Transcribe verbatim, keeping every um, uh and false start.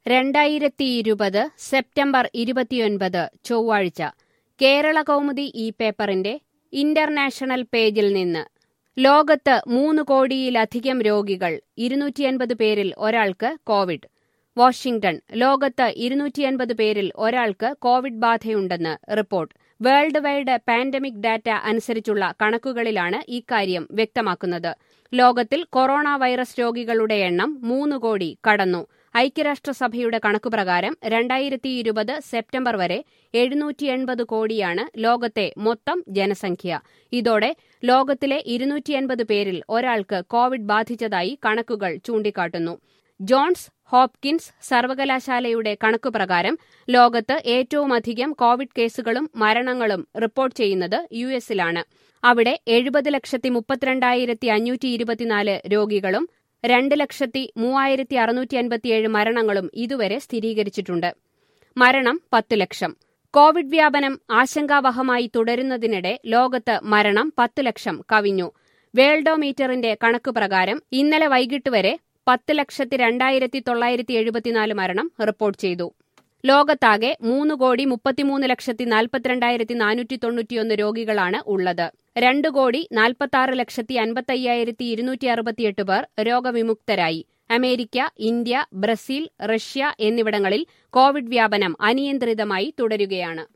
രണ്ടായിരത്തി ഇരുപത് സെപ്റ്റംബർ ഇരുപത്തിയൊൻപത് ചൊവ്വാഴ്ച കേരള കൗമുദി ഈ പേപ്പറിന്റെ ഇന്റർനാഷണൽ പേജിൽ നിന്ന് ലോകത്ത് മൂന്ന് കോടിയിലധികം രോഗികൾ ഇരുന്നൂറ്റിയൻപത് പേരിൽ ഒരാൾക്ക് കോവിഡ്. വാഷിംഗ്ടൺ. ലോകത്ത് ഇരുന്നൂറ്റിയൻപത് പേരിൽ ഒരാൾക്ക് കോവിഡ് ബാധയുണ്ടെന്ന് report. World wide pandemic data അനുസരിച്ചുള്ള കണക്കുകളിലാണ് ഇക്കാര്യം വ്യക്തമാക്കുന്നത്. ലോകത്തിൽ കൊറോണ വൈറസ് രോഗികളുടെ എണ്ണം മൂന്ന് കോടി കടന്നു. ഐക്യരാഷ്ട്രസഭയുടെ കണക്കുപ്രകാരം രണ്ടായിരത്തി ഇരുപത് സെപ്റ്റംബർ വരെ എഴുന്നൂറ്റി എൺപത് കോടിയാണ് ലോകത്തെ മൊത്തം ജനസംഖ്യ. ഇതോടെ ലോകത്തിലെ ഇരുന്നൂറ്റിയൻപത് പേരിൽ ഒരാൾക്ക് കോവിഡ് ബാധിച്ചതായി കണക്കുകൾ ചൂണ്ടിക്കാട്ടുന്നു. ജോൺസ് ഹോപ്കിൻസ് സർവകലാശാലയുടെ കണക്കുപ്രകാരം ലോകത്ത് ഏറ്റവുമധികം കോവിഡ് കേസുകളും മരണങ്ങളും റിപ്പോർട്ട് ചെയ്യുന്നത് യു എസിലാണ്. അവിടെ എഴുപത് ലക്ഷത്തി മുപ്പത്തിരണ്ടായിരത്തി അഞ്ഞൂറ്റി ഇരുപത്തിനാല് രോഗികളും രണ്ട് ലക്ഷത്തി മൂവായിരത്തി അറുന്നൂറ്റി അൻപത്തിയേഴ് മരണങ്ങളും ഇതുവരെ സ്ഥിരീകരിച്ചിട്ടുണ്ട്. മരണം പത്ത് ലക്ഷം. കോവിഡ് വ്യാപനം ആശങ്കാവഹമായി തുടരുന്നതിനിടെ ലോകത്ത് മരണം പത്ത് ലക്ഷം കവിഞ്ഞു. വേൾഡോമീറ്ററിന്റെ കണക്കുപ്രകാരം ഇന്നലെ വൈകിട്ട് വരെ പത്ത് ലക്ഷത്തി രണ്ടായിരത്തി തൊള്ളായിരത്തി എഴുപത്തിനാല് മരണം റിപ്പോർട്ട് ചെയ്തു. ലോകത്താകെ മൂന്ന് കോടി മുപ്പത്തിമൂന്ന് ലക്ഷത്തി നാൽപ്പത്തിരണ്ടായിരത്തി നാനൂറ്റി തൊണ്ണൂറ്റിയൊന്ന് രോഗികളാണ് ഉള്ളത്. രണ്ട് കോടി നാൽപ്പത്തിയാറ് ലക്ഷത്തി അൻപത്തയ്യായിരത്തി ഇരുന്നൂറ്റി അറുപത്തിയെട്ട് പേർ രോഗവിമുക്തരായി. അമേരിക്ക, ഇന്ത്യ, ബ്രസീൽ, റഷ്യ എന്നിവിടങ്ങളിൽ കോവിഡ് വ്യാപനം അനിയന്ത്രിതമായി തുടരുകയാണ്.